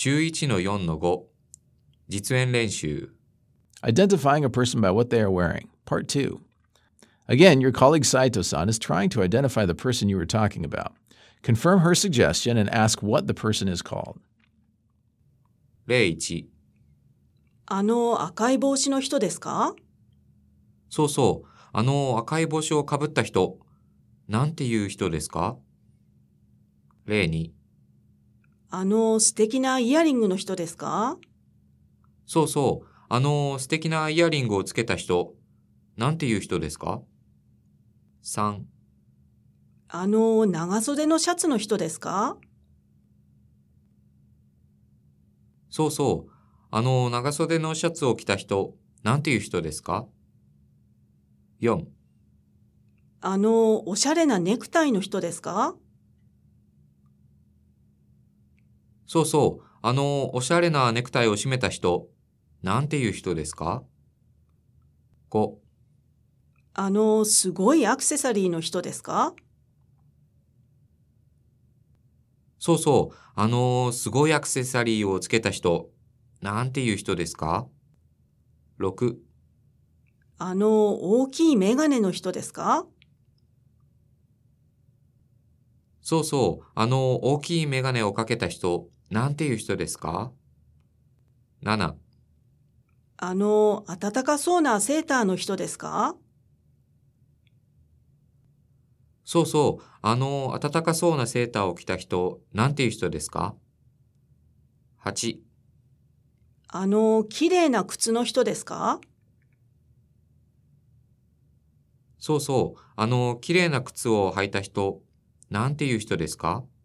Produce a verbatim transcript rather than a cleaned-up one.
週いちのよんのご 実演練習 Identifying a person by what they are wearing. Part two. Again, your colleague Saito-san is trying to identify the person you were talking about. Confirm her suggestion and ask what the person is called. 例いちあの赤い帽子の人ですか？ そうそう、あの赤い帽子をかぶった人、なんていう人ですか？例にあの素敵なイヤリングの人ですか？ そうそう、あの素敵なイヤリングをつけた人、なんていう人ですか？さんあの長袖のシャツの人ですか？ そうそう、あの長袖のシャツを着た人、なんていう人ですか？よんあのおしゃれなネクタイの人ですか？ そうそう、あのおしゃれなネクタイを締めた人、なんていう人ですか？ごあのすごいアクセサリーの人ですか？ そうそう、あのすごいアクセサリーをつけた人、なんていう人ですか？ろくあの大きいメガネの人ですか？ そうそう、あの大きいメガネをかけた人、なんていう人ですか？ななあの暖かそうなセーターの人ですか？ そうそう、あの暖かそうなセーターを着た人、なんていう人ですか？はちあの綺麗な靴の人ですか？ そうそう、あの綺麗な靴を履いた人、なんていう人ですか？